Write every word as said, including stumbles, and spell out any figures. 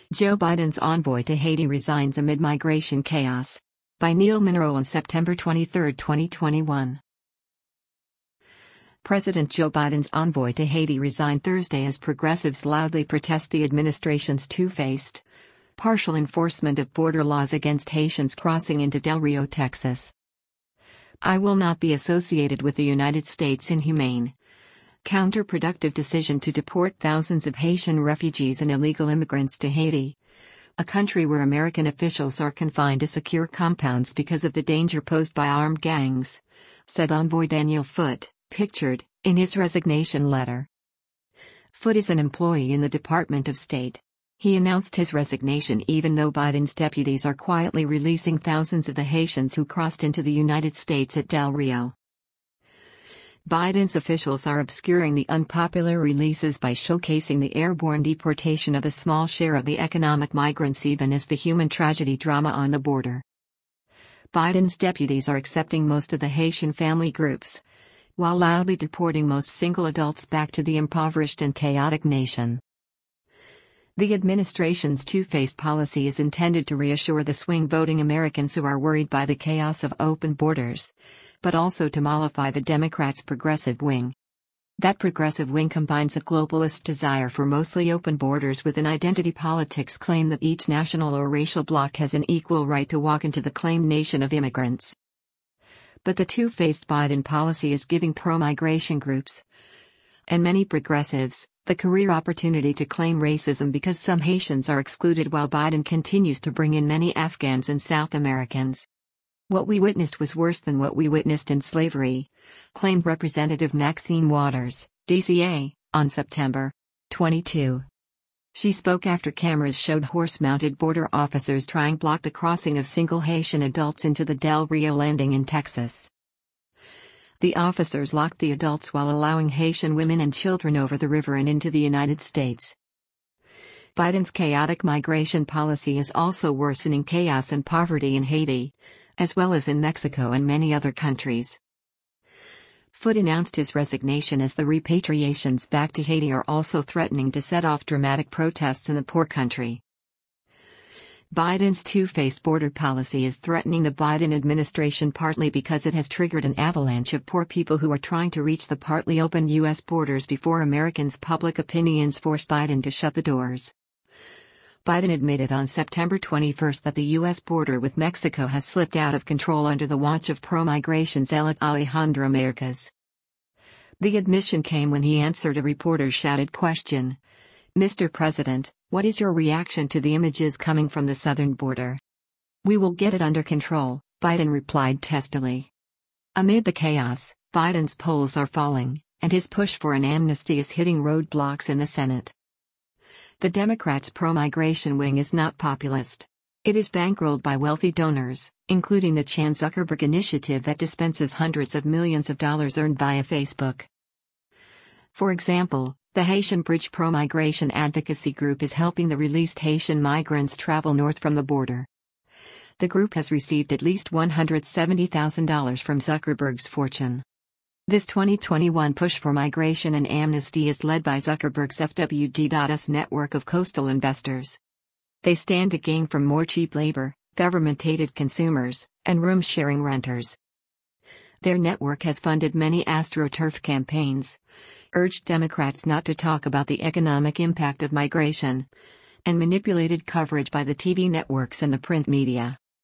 Joe Biden's envoy to Haiti resigns amid migration chaos. By Neil Monroe on September twenty-third, twenty twenty-one. President Joe Biden's envoy to Haiti resigned Thursday as progressives loudly protest the administration's two-faced, partial enforcement of border laws against Haitians crossing into Del Rio, Texas. "I will not be associated with the United States' inhumane, counterproductive decision to deport thousands of Haitian refugees and illegal immigrants to Haiti, a country where American officials are confined to secure compounds because of the danger posed by armed gangs," said Envoy Daniel Foote, pictured in his resignation letter. Foote is an employee in the Department of State. He announced his resignation even though Biden's deputies are quietly releasing thousands of the Haitians who crossed into the United States at Del Rio. Biden's officials are obscuring the unpopular releases by showcasing the airborne deportation of a small share of the economic migrants even as the human tragedy drama on the border. Biden's deputies are accepting most of the Haitian family groups, while loudly deporting most single adults back to the impoverished and chaotic nation. The administration's two-faced policy is intended to reassure the swing-voting Americans who are worried by the chaos of open borders, but also to mollify the Democrats' progressive wing. That progressive wing combines a globalist desire for mostly open borders with an identity politics claim that each national or racial bloc has an equal right to walk into the claimed nation of immigrants. But the two-faced Biden policy is giving pro-migration groups, and many progressives, the career opportunity to claim racism because some Haitians are excluded while Biden continues to bring in many Afghans and South Americans. "What we witnessed was worse than what we witnessed in slavery," claimed Representative Maxine Waters, D C A, on September twenty-second. She spoke after cameras showed horse-mounted border officers trying to block the crossing of single Haitian adults into the Del Rio landing in Texas. The officers locked the adults while allowing Haitian women and children over the river and into the United States. Biden's chaotic migration policy is also worsening chaos and poverty in Haiti, as well as in Mexico and many other countries. Foote announced his resignation as the repatriations back to Haiti are also threatening to set off dramatic protests in the poor country. Biden's two-faced border policy is threatening the Biden administration partly because it has triggered an avalanche of poor people who are trying to reach the partly open U S borders before Americans' public opinions force Biden to shut the doors. Biden admitted on September twenty-first that the U S border with Mexico has slipped out of control under the watch of pro-migration zealot Alejandro Mayorkas. The admission came when he answered a reporter's shouted question, "Mister President, what is your reaction to the images coming from the southern border?" "We will get it under control," Biden replied testily. Amid the chaos, Biden's polls are falling, and his push for an amnesty is hitting roadblocks in the Senate. The Democrats' pro-migration wing is not populist. It is bankrolled by wealthy donors, including the Chan Zuckerberg Initiative that dispenses hundreds of millions of dollars earned via Facebook. For example, the Haitian Bridge pro-migration advocacy group is helping the released Haitian migrants travel north from the border. The group has received at least one hundred seventy thousand dollars from Zuckerberg's fortune. This twenty twenty-one push for migration and amnesty is led by Zuckerberg's F W G S network of coastal investors. They stand to gain from more cheap labor, government-aided consumers, and room-sharing renters. Their network has funded many AstroTurf campaigns, urged Democrats not to talk about the economic impact of migration, and manipulated coverage by the T V networks and the print media.